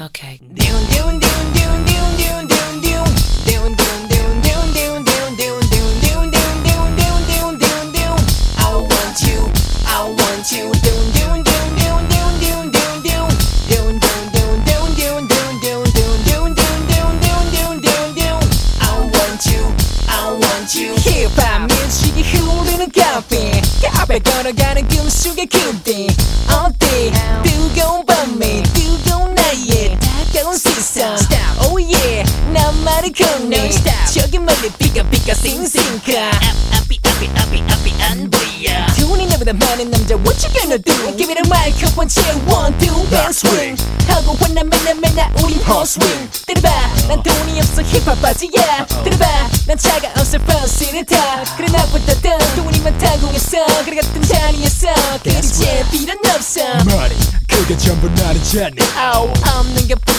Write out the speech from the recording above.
Okay. 힙합 뮤직이 흐르는 카페 걸어가는 꿈속의 그대 어때 뜨거운 밤에 뜨거운 나의 다가온 시선 Oh yeah 나만의 건네 저기 멀리 삐까삐까 싱싱카 앞이 안 보여 돈이 나보다 많은 남자 What you gonna do Give me the microphone check 1, 2 and swing 하고 화나 맨날 우린 hot-swing 들어봐 난 돈이 없어 힙합 바지야 들어봐 난 차가 없어 버스를 타 그래 나보다 더 돈이 많다고 했어 그래 같은 자리에서 그리 제 필요는 없어 말이 그게 전부 나는 잖니 없는 게